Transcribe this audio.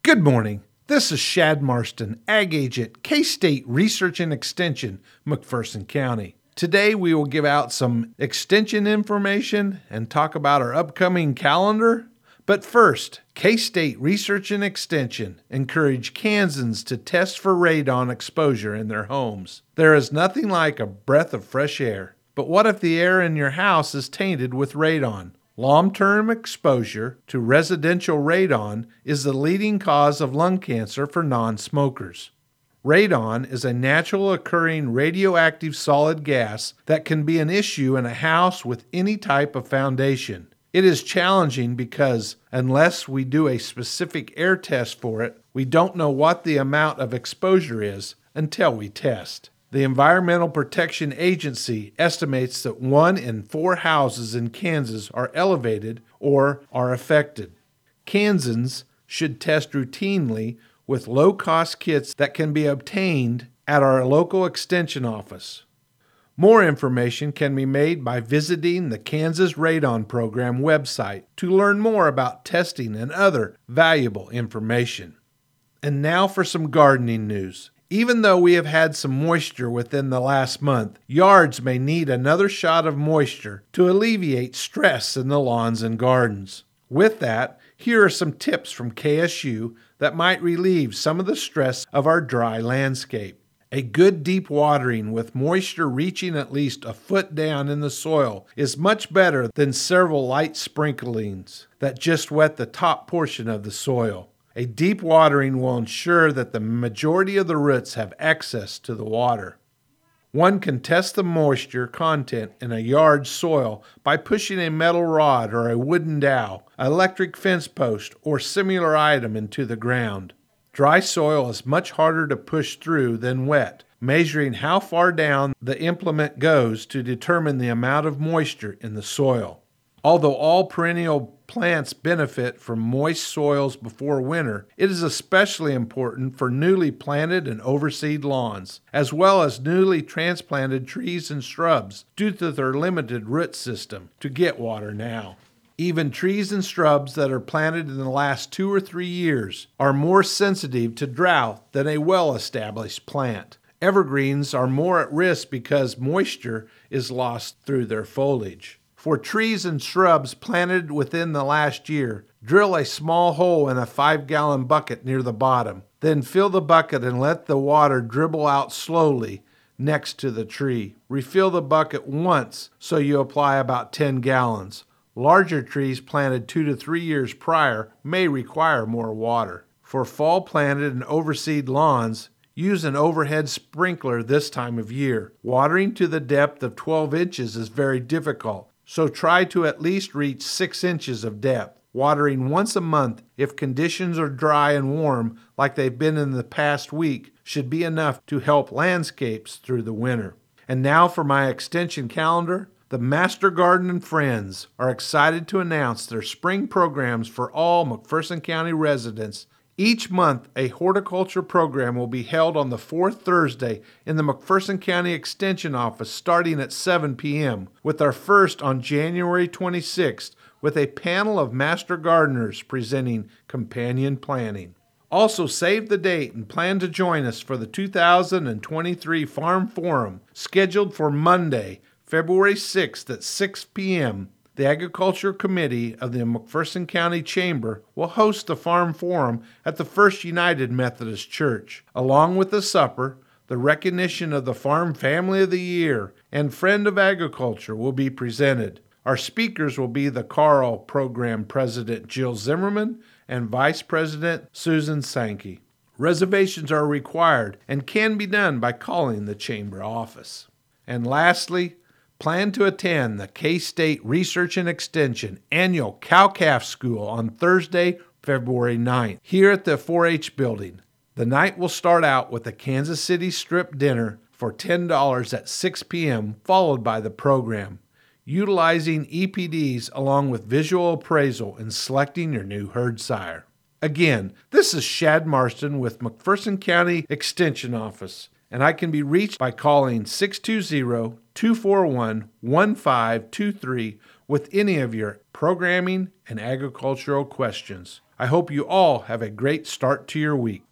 Good morning. This is Shad Marston, Ag Agent, K-State Research and Extension, McPherson County. Today we will give out some extension information and talk about our upcoming calendar. But first, K-State Research and Extension encourage Kansans to test for radon exposure in their homes. There is nothing like a breath of fresh air. But what if the air in your house is tainted with radon? Long-term exposure to residential radon is the leading cause of lung cancer for non-smokers. Radon is a natural occurring radioactive solid gas that can be an issue in a house with any type of foundation. It is challenging because unless we do a specific air test for it, we don't know what the amount of exposure is until we test. The Environmental Protection Agency estimates that 1 in 4 houses in Kansas are elevated or are affected. Kansans should test routinely with low-cost kits that can be obtained at our local extension office. More information can be made by visiting the Kansas Radon Program website to learn more about testing and other valuable information. And now for some gardening news. Even though we have had some moisture within the last month, yards may need another shot of moisture to alleviate stress in the lawns and gardens. With that, here are some tips from KSU that might relieve some of the stress of our dry landscape. A good deep watering with moisture reaching at least a foot down in the soil is much better than several light sprinklings that just wet the top portion of the soil. A deep watering will ensure that the majority of the roots have access to the water. One can test the moisture content in a yard's soil by pushing a metal rod or a wooden dowel, electric fence post, or similar item into the ground. Dry soil is much harder to push through than wet. Measuring how far down the implement goes to determine the amount of moisture in the soil. Although all perennial plants benefit from moist soils before winter, it is especially important for newly planted and overseed lawns, as well as newly transplanted trees and shrubs due to their limited root system to get water now. Even trees and shrubs that are planted in the last 2 or 3 years are more sensitive to drought than a well-established plant. Evergreens are more at risk because moisture is lost through their foliage. For trees and shrubs planted within the last year, drill a small hole in a 5-gallon bucket near the bottom. Then fill the bucket and let the water dribble out slowly next to the tree. Refill the bucket once so you apply about 10 gallons. Larger trees planted 2 to 3 years prior may require more water. For fall planted and overseed lawns, use an overhead sprinkler this time of year. Watering to the depth of 12 inches is very difficult. So try to at least reach 6 inches of depth. Watering once a month, if conditions are dry and warm like they've been in the past week, should be enough to help landscapes through the winter. And now for my extension calendar. The Master Garden and Friends are excited to announce their spring programs for all McPherson County residents. Each month, a horticulture program will be held on the 4th Thursday in the McPherson County Extension Office starting at 7 p.m., with our first on January 26th with a panel of master gardeners presenting companion planting. Also, save the date and plan to join us for the 2023 Farm Forum, scheduled for Monday, February 6th at 6 p.m., The Agriculture Committee of the McPherson County Chamber will host the Farm Forum at the First United Methodist Church. Along with the supper, the recognition of the Farm Family of the Year and Friend of Agriculture will be presented. Our speakers will be the Carl Program President Jill Zimmerman and Vice President Susan Sankey. Reservations are required and can be done by calling the Chamber office. And lastly, plan to attend the K-State Research and Extension Annual Cow-Calf School on Thursday, February 9th, here at the 4-H building. The night will start out with a Kansas City strip dinner for $10 at 6 p.m., followed by the program, utilizing EPDs along with visual appraisal in selecting your new herd sire. Again, this is Shad Marston with McPherson County Extension Office, and I can be reached by calling 620-241-1523 with any of your programming and agricultural questions. I hope you all have a great start to your week.